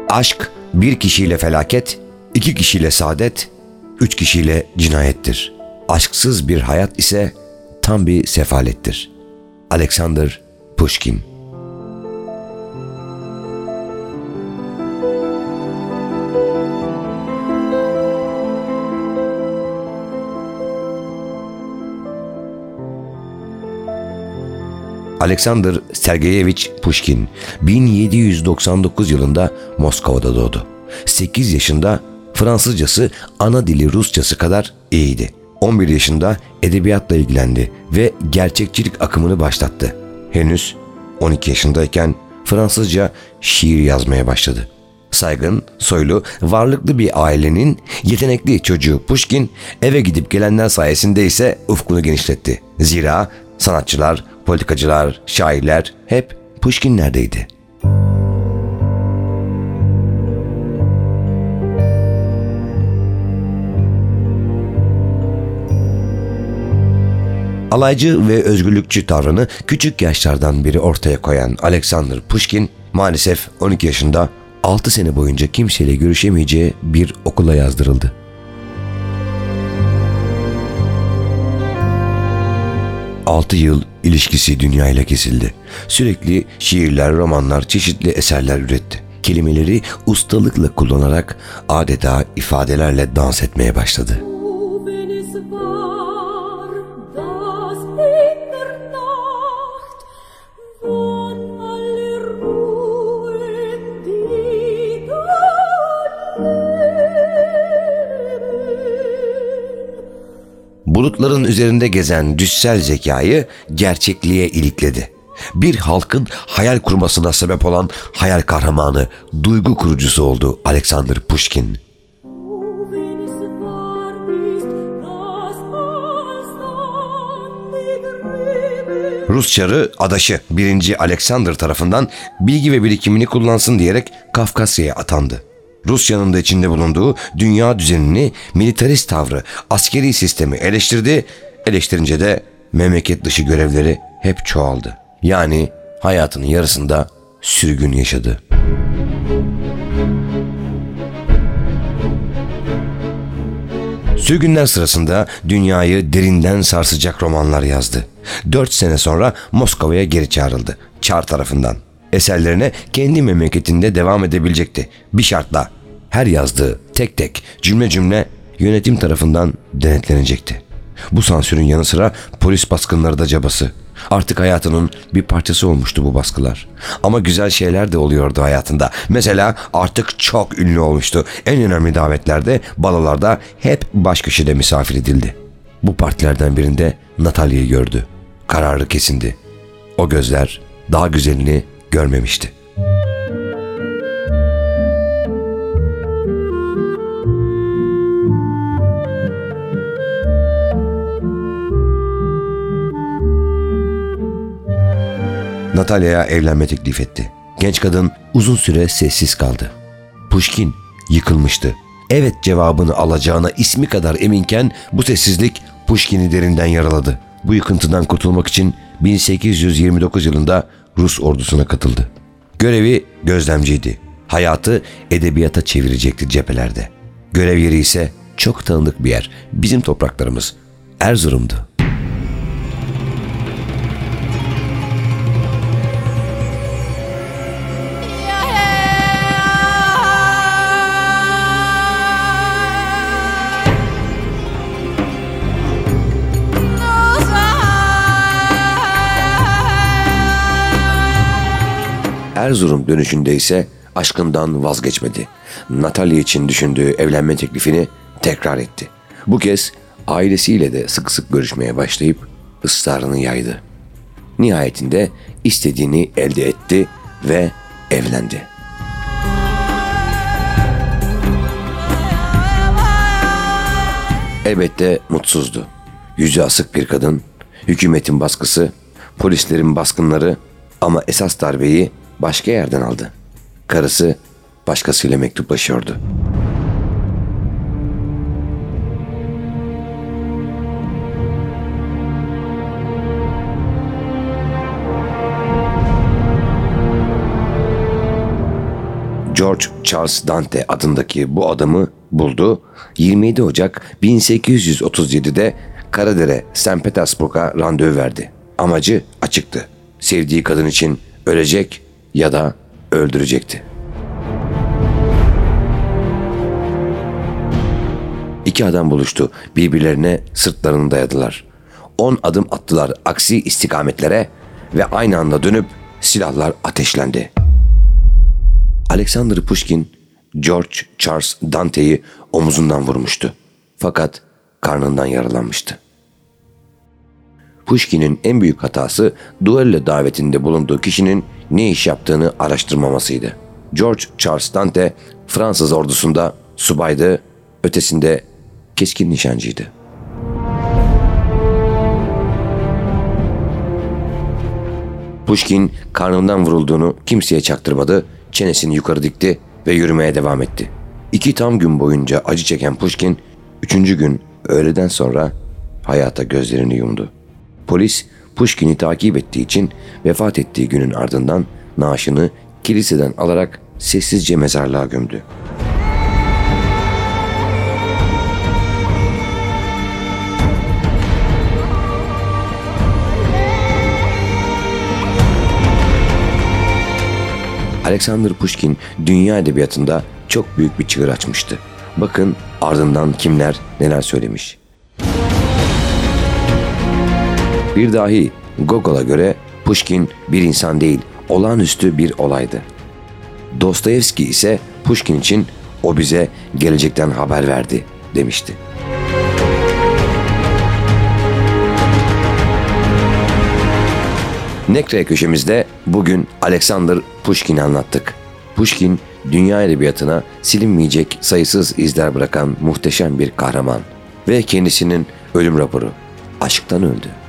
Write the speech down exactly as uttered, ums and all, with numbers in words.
Aşk bir kişiyle felaket, iki kişiyle saadet, üç kişiyle cinayettir. Aşksız bir hayat ise tam bir sefalettir. Alexander Pushkin. Alexander Sergeyevich Pushkin bin yedi yüz doksan dokuz yılında Moskova'da doğdu. sekiz yaşında Fransızcası ana dili Rusçası kadar iyiydi. on bir yaşında edebiyatla ilgilendi ve gerçekçilik akımını başlattı. Henüz on iki yaşındayken Fransızca şiir yazmaya başladı. Saygın, soylu, varlıklı bir ailenin yetenekli çocuğu Pushkin eve gidip gelenler sayesinde ise ufkunu genişletti. Zira sanatçılar, politikacılar, şairler hep Pushkin'lerdeydi. Alaycı ve özgürlükçü tavrını küçük yaşlardan beri ortaya koyan Alexander Pushkin maalesef on iki yaşında altı sene boyunca kimseyle görüşemeyeceği bir okula yazdırıldı. altı yıl ilişkisi dünyayla kesildi. Sürekli şiirler, romanlar, çeşitli eserler üretti. Kelimeleri ustalıkla kullanarak adeta ifadelerle dans etmeye başladı. Bulutların üzerinde gezen düşsel zekayı gerçekliğe ilikledi. Bir halkın hayal kurmasına sebep olan hayal kahramanı, duygu kurucusu oldu Alexander Pushkin. Rus Çarı adaşı birinci Alexander tarafından bilgi ve birikimini kullansın diyerek Kafkasya'ya atandı. Rusya'nın da içinde bulunduğu dünya düzenini, militarist tavrı, askeri sistemi eleştirdi. Eleştirince de memleket dışı görevleri hep çoğaldı. Yani hayatının yarısında sürgün yaşadı. Sürgünler sırasında dünyayı derinden sarsacak romanlar yazdı. Dört sene sonra Moskova'ya geri çağrıldı. Çar tarafından. Eserlerine kendi memleketinde devam edebilecekti. Bir şartla, her yazdığı tek tek, cümle cümle yönetim tarafından denetlenecekti. Bu sansürün yanı sıra polis baskınları da cabası. Artık hayatının bir parçası olmuştu bu baskılar. Ama güzel şeyler de oluyordu hayatında. Mesela artık çok ünlü olmuştu. En önemli davetlerde, balolarda hep baş köşede misafir edildi. Bu partilerden birinde Natalya'yı gördü. Kararı kesindi. O gözler daha güzelini görmemişti. Natalya'ya evlenme teklif etti. Genç kadın uzun süre sessiz kaldı. Pushkin yıkılmıştı. Evet cevabını alacağına ismi kadar eminken bu sessizlik Pushkin'i derinden yaraladı. Bu yıkıntıdan kurtulmak için bin sekiz yüz yirmi dokuz yılında Rus ordusuna katıldı. Görevi gözlemciydi. Hayatı edebiyata çevirecekti cephelerde. Görev yeri ise çok tanıdık bir yer. Bizim topraklarımız Erzurum'du. Erzurum dönüşünde ise aşkından vazgeçmedi. Natalya için düşündüğü evlenme teklifini tekrar etti. Bu kez ailesiyle de sık sık görüşmeye başlayıp ısrarını yaydı. Nihayetinde istediğini elde etti ve evlendi. Elbette mutsuzdu. Yüzü asık bir kadın, hükümetin baskısı, polislerin baskınları ama esas darbeyi başka yerden aldı. Karısı başkasıyla mektuplaşıyordu. George Charles Dante adındaki bu adamı buldu. yirmi yedi Ocak bin sekiz yüz otuz yedi'de Karadere, Sankt Petersburg'a randevu verdi. Amacı açıktı. Sevdiği kadın için ölecek ya da öldürecekti. İki adam buluştu. Birbirlerine sırtlarını dayadılar. On adım attılar aksi istikametlere ve aynı anda dönüp silahlar ateşlendi. Alexander Pushkin, George Charles Dante'yi omuzundan vurmuştu. Fakat karnından yaralanmıştı. Pushkin'in en büyük hatası duello davetinde bulunduğu kişinin ne iş yaptığını araştırmamasıydı. George Charles Dante Fransız ordusunda subaydı, ötesinde keskin nişancıydı. Pushkin karnından vurulduğunu kimseye çaktırmadı, çenesini yukarı dikti ve yürümeye devam etti. İki tam gün boyunca acı çeken Pushkin, üçüncü gün öğleden sonra hayata gözlerini yumdu. Polis Pushkin'i takip ettiği için vefat ettiği günün ardından naaşını kiliseden alarak sessizce mezarlığa gömdü. Alexander Pushkin dünya edebiyatında çok büyük bir çığır açmıştı. Bakın ardından kimler neler söylemiş. Bir dahi Gogol'a göre Pushkin bir insan değil, olağanüstü bir olaydı. Dostoyevski ise Pushkin için o bize gelecekten haber verdi demişti. Nekre köşemizde bugün Alexander Pushkin'i anlattık. Pushkin, dünya edebiyatına silinmeyecek sayısız izler bırakan muhteşem bir kahraman ve kendisinin ölüm raporu, aşktan öldü.